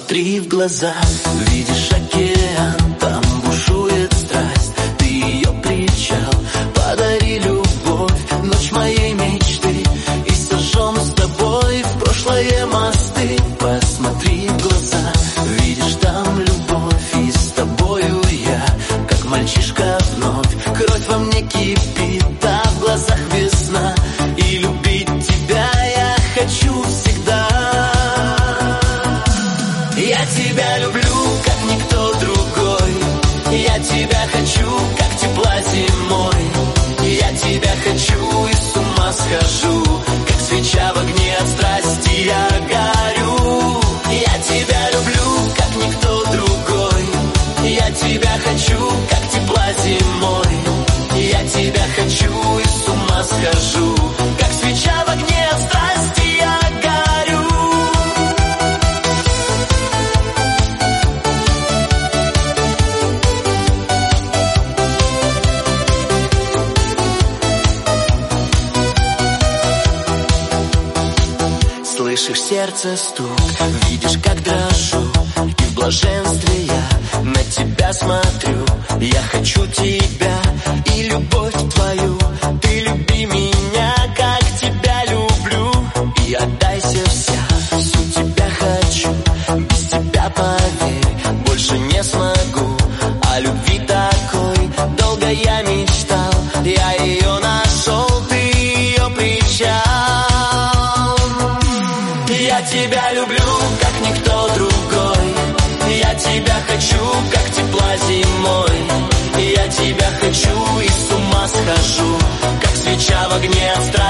Посмотри в глаза, видишь океан, там бушует страсть, ты ее причал. Подари любовь, ночь моей мечты, и сожжем с тобой в прошлое мосты. Посмотри в глаза, видишь там любовь, и с тобою я, как мальчишка вновь. Кровь во мне кипит, а в глазах весна, и любить тебя я хочу всегда. Я тебя люблю, как никто другой. Я тебя хочу, как тепла зимой. Я тебя хочу и с ума схожу, как свеча в огне от страсти я горю. Я тебя люблю, как никто другой. Я тебя хочу, как тепла зимой. Я тебя хочу и с ума схожу, как свеча в огне от страсти я горю. Слышишь сердце стук, видишь, как дрожу, и в блаженстве я на тебя смотрю. Я хочу тебя и любовь твою, ты люби меня, как тебя люблю. И отдайся вся, всю тебя хочу, без тебя, поверь, больше не смогу. О любви такой долго я мечтал, я ее нашел, ты ее причал. Я тебя люблю, как никто другой. Я тебя хочу, как тепла зимой. Я тебя хочу и с ума схожу, как свеча в огне от страсти.